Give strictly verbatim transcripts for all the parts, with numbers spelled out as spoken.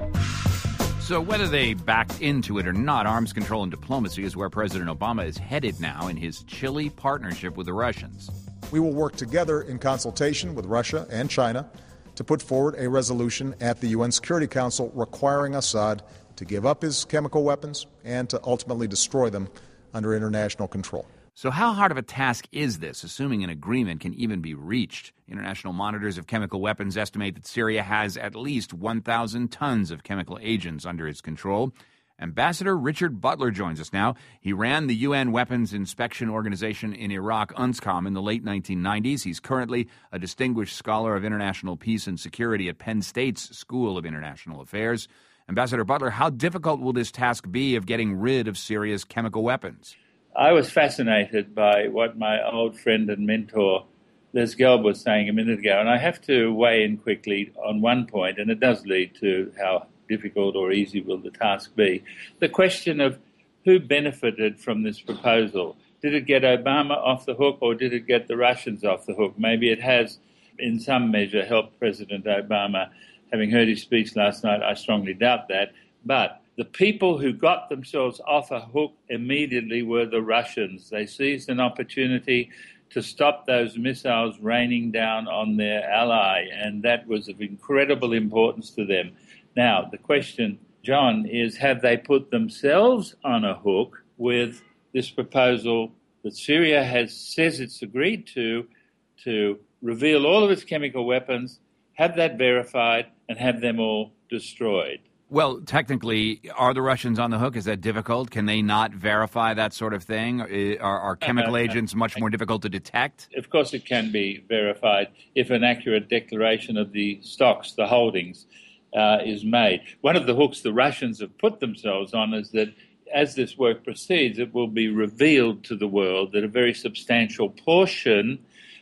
So whether they backed into it or not, arms control and diplomacy is where President Obama is headed now in his chilly partnership with the Russians. We will work together in consultation with Russia and China to put forward a resolution at the U N Security Council requiring Assad to give up his chemical weapons and to ultimately destroy them under international control. So how hard of a task is this, assuming an agreement can even be reached? International monitors of chemical weapons estimate that Syria has at least one thousand tons of chemical agents under its control. Ambassador Richard Butler joins us now. He ran the U N Weapons Inspection Organization in Iraq, UNSCOM, in the late nineteen nineties. He's currently a distinguished scholar of international peace and security at Penn State's School of International Affairs. Ambassador Butler, how difficult will this task be of getting rid of Syria's chemical weapons? I was fascinated by what my old friend and mentor Les Gelb was saying a minute ago, and I have to weigh in quickly on one point, and it does lead to how difficult or easy will the task be. The question of who benefited from this proposal. Did it get Obama off the hook or did it get the Russians off the hook? Maybe it has, in some measure, helped President Obama. Having heard his speech last night, I strongly doubt that. But the people who got themselves off a hook immediately were the Russians. They seized an opportunity to stop those missiles raining down on their ally, and that was of incredible importance to them. Now, the question, John, is have they put themselves on a hook with this proposal that Syria has says it's agreed to, to reveal all of its chemical weapons, have that verified, and have them all destroyed? Well, technically, are the Russians on the hook? Is that difficult? Can they not verify that sort of thing? Are, are chemical uh, agents much more difficult to detect? Of course it can be verified if an accurate declaration of the stocks, the holdings, uh, is made. One of the hooks the Russians have put themselves on is that as this work proceeds, it will be revealed to the world that a very substantial portion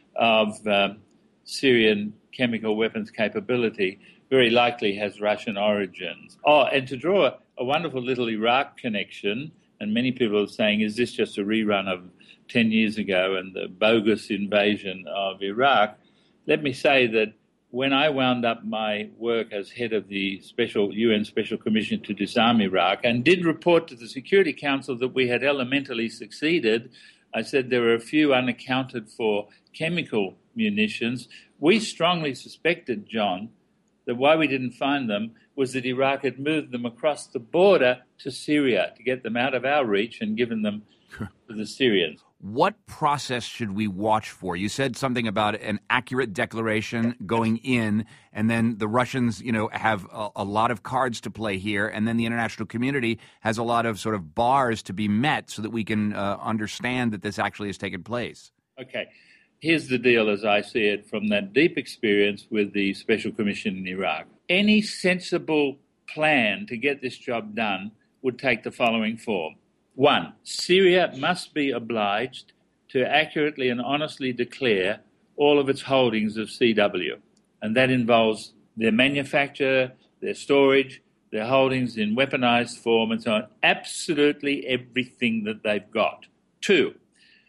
of uh, Syrian chemical weapons capability very likely has Russian origins. Oh, and to draw a, a wonderful little Iraq connection, and many people are saying, is this just a rerun of ten years ago and the bogus invasion of Iraq? Let me say that when I wound up my work as head of the special U N Special Commission to disarm Iraq and did report to the Security Council that we had elementally succeeded, I said there were a few unaccounted for chemical munitions. We strongly suspected, John, that why we didn't find them was that Iraq had moved them across the border to Syria to get them out of our reach and given them to the Syrians. What process should we watch for? You said something about an accurate declaration going in, and then the Russians, you know, have a, a lot of cards to play here, and then the international community has a lot of sort of bars to be met so that we can uh, understand that this actually has taken place. Okay. Here's the deal as I see it from that deep experience with the Special Commission in Iraq. Any sensible plan to get this job done would take the following form. One, Syria must be obliged to accurately and honestly declare all of its holdings of C W. And that involves their manufacture, their storage, their holdings in weaponized form and so on. Absolutely everything that they've got. Two,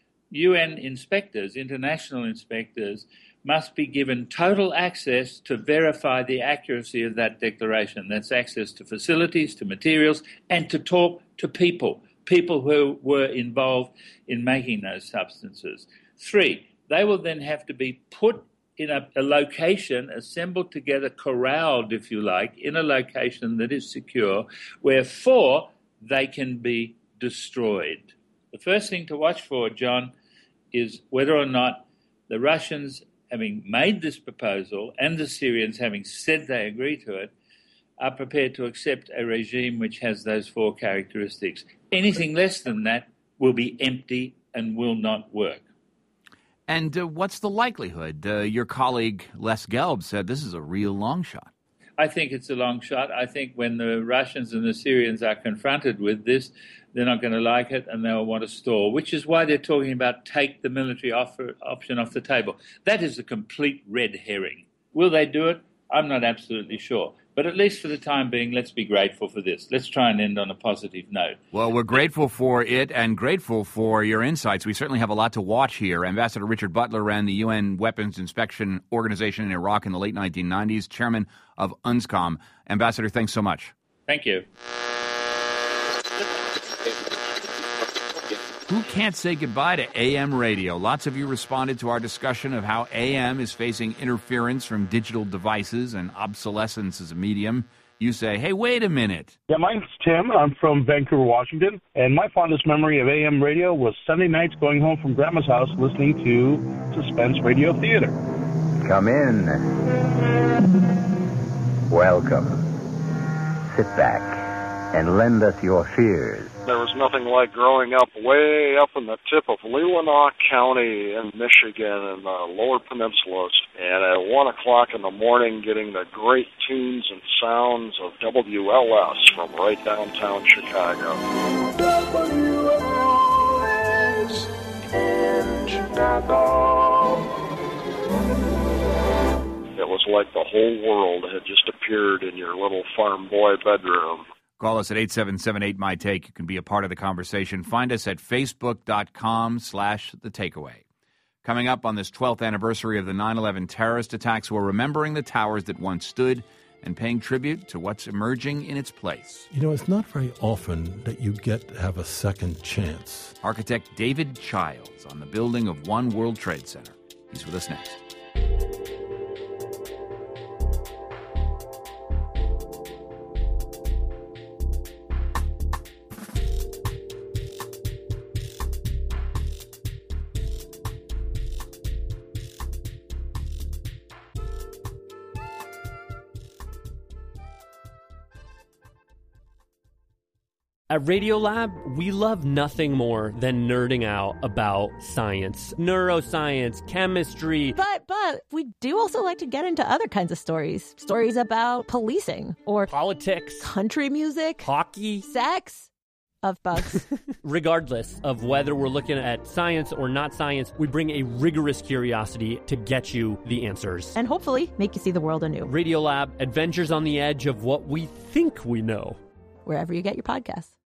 U N inspectors, international inspectors, must be given total access to verify the accuracy of that declaration. That's access to facilities, to materials, and to talk to people, people who were involved in making those substances. Three, they will then have to be put in a, a location, assembled together, corralled, if you like, in a location that is secure, where four, they can be destroyed. The first thing to watch for, John, is whether or not the Russians, having made this proposal, and the Syrians, having said they agree to it, are prepared to accept a regime which has those four characteristics. Anything less than that will be empty and will not work. And uh, what's the likelihood? Uh, your colleague Les Gelb said this is a real long shot. I think it's a long shot. I think when the Russians and the Syrians are confronted with this, they're not going to like it and they'll want to stall, which is why they're talking about take the military offer, option off the table. That is a complete red herring. Will they do it? I'm not absolutely sure. But at least for the time being, let's be grateful for this. Let's try and end on a positive note. Well, we're grateful for it and grateful for your insights. We certainly have a lot to watch here. Ambassador Richard Butler ran the U N Weapons Inspection Organization in Iraq in the late nineteen nineties, chairman of UNSCOM. Ambassador, thanks so much. Thank you. Who can't say goodbye to A M radio? Lots of you responded to our discussion of how A M is facing interference from digital devices and obsolescence as a medium. You say, hey, wait a minute. Yeah, my name's Tim. I'm from Vancouver, Washington. And my fondest memory of A M radio was Sunday nights going home from Grandma's house listening to Suspense Radio Theater. Come in. Welcome. Sit back and lend us your fears. There was nothing like growing up way up in the tip of Leelanau County in Michigan in the Lower Peninsulas, and at one o'clock in the morning getting the great tunes and sounds of W L S from right downtown Chicago. W L S in Chicago. It was like the whole world had just appeared in your little farm boy bedroom. Call us at eight seven seven eight, M Y T A K E. You can be a part of the conversation. Find us at facebook.com slash the takeaway. Coming up on this twelfth anniversary of the nine eleven terrorist attacks, we're remembering the towers that once stood and paying tribute to what's emerging in its place. You know, it's not very often that you get to have a second chance. Architect David Childs on the building of One World Trade Center. He's with us next. At Radiolab, we love nothing more than nerding out about science, neuroscience, chemistry. But, but, we do also like to get into other kinds of stories. Stories about policing or politics, country music, hockey, sex, of bugs. Regardless of whether we're looking at science or not science, we bring a rigorous curiosity to get you the answers. And hopefully make you see the world anew. Radiolab, adventures on the edge of what we think we know. Wherever you get your podcasts.